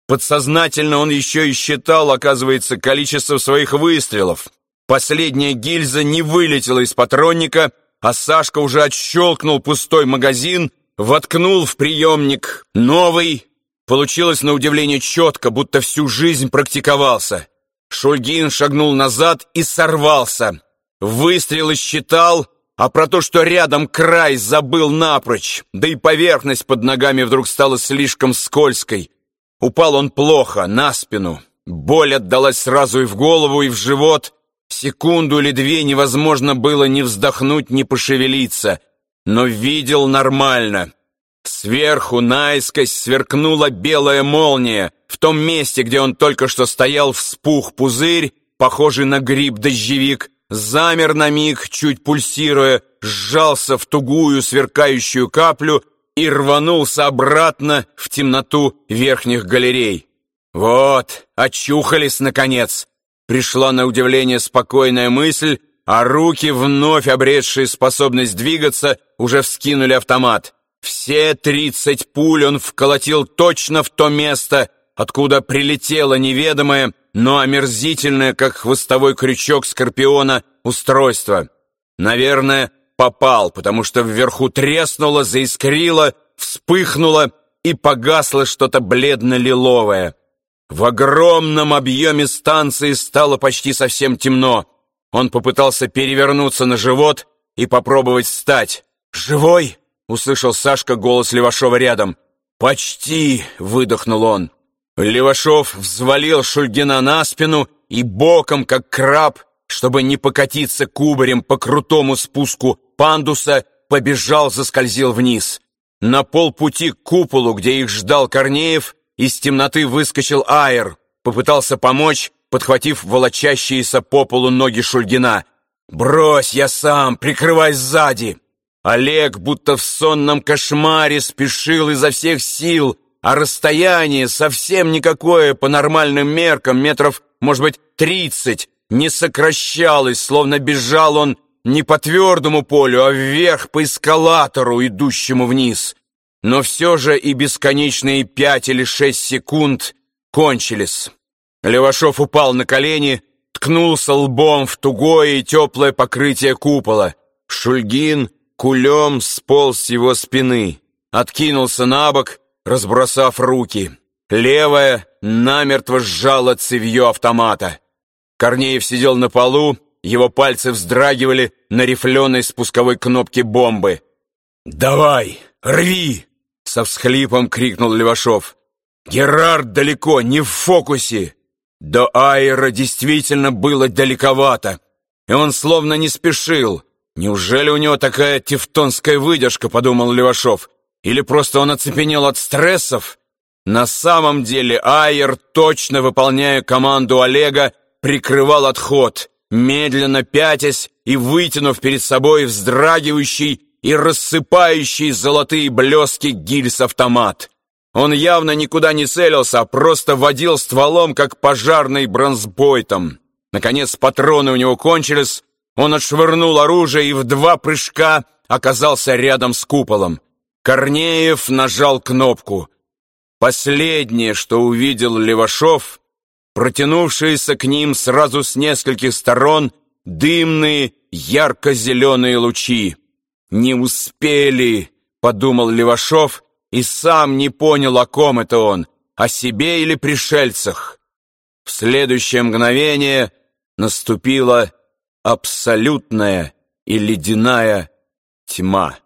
Подсознательно он еще и считал, оказывается, количество своих выстрелов. Последняя гильза не вылетела из патронника, а Сашка уже отщелкнул пустой магазин, воткнул в приемник новый. Получилось на удивление четко, будто всю жизнь практиковался. Шульгин шагнул назад и сорвался. Выстрелы считал, а про то, что рядом край, забыл напрочь. Да и поверхность под ногами вдруг стала слишком скользкой. Упал он плохо, на спину. Боль отдалась сразу и в голову, и в живот. Секунду или две невозможно было ни вздохнуть, ни пошевелиться. Но видел нормально. Сверху наискось сверкнула белая молния. В том месте, где он только что стоял, вспух пузырь, похожий на гриб-дождевик, замер на миг, чуть пульсируя, сжался в тугую сверкающую каплю и рванулся обратно в темноту верхних галерей. Вот, очухались, наконец. Пришла на удивление спокойная мысль, а руки, вновь обретшие способность двигаться, уже вскинули автомат. Все 30 пуль он вколотил точно в то место, откуда прилетело неведомое, но омерзительное, как хвостовой крючок скорпиона, устройство. Наверное, попал, потому что вверху треснуло, заискрило, вспыхнуло и погасло что-то бледно-лиловое. В огромном объеме станции стало почти совсем темно. Он попытался перевернуться на живот и попробовать встать. «Живой?» — услышал Сашка голос Левашова рядом. «Почти!» — выдохнул он. Левашов взвалил Шульгина на спину и боком, как краб, чтобы не покатиться кубарем по крутому спуску пандуса, побежал, заскользил вниз. На полпути к куполу, где их ждал Корнеев, из темноты выскочил Айр, попытался помочь, подхватив волочащиеся по полу ноги Шульгина. «Брось, я сам, прикрывай сзади!» Олег, будто в сонном кошмаре, спешил изо всех сил, а расстояние совсем никакое по нормальным меркам, метров, может быть, 30, не сокращалось, словно бежал он не по твердому полю, а вверх по эскалатору, идущему вниз. Но все же и бесконечные 5 или 6 секунд кончились. Левашов упал на колени, ткнулся лбом в тугое и теплое покрытие купола. Шульгин кулем сполз с его спины, откинулся на бок, разбросав руки. Левая намертво сжала цевьё автомата. Корнеев сидел на полу, его пальцы вздрагивали на рифленой спусковой кнопке бомбы. «Давай, рви!» — со всхлипом крикнул Левашов. «Герард далеко, не в фокусе!» До Айра действительно было далековато, и он словно не спешил. «Неужели у него такая тевтонская выдержка?» — подумал Левашов. «Или просто он оцепенел от стрессов?» На самом деле Айр, точно выполняя команду Олега, прикрывал отход, медленно пятясь и вытянув перед собой вздрагивающий и рассыпающий золотые блески гильз-автомат. Он явно никуда не целился, а просто водил стволом, как пожарный бронзбойтом. Наконец патроны у него кончились, он отшвырнул оружие и в 2 прыжка оказался рядом с куполом. Корнеев нажал кнопку. Последнее, что увидел Левашов, протянувшиеся к ним сразу с нескольких сторон дымные ярко-зеленые лучи. «Не успели», — подумал Левашов, и сам не понял, о ком это он, о себе или пришельцах. В следующее мгновение наступила абсолютная и ледяная тьма.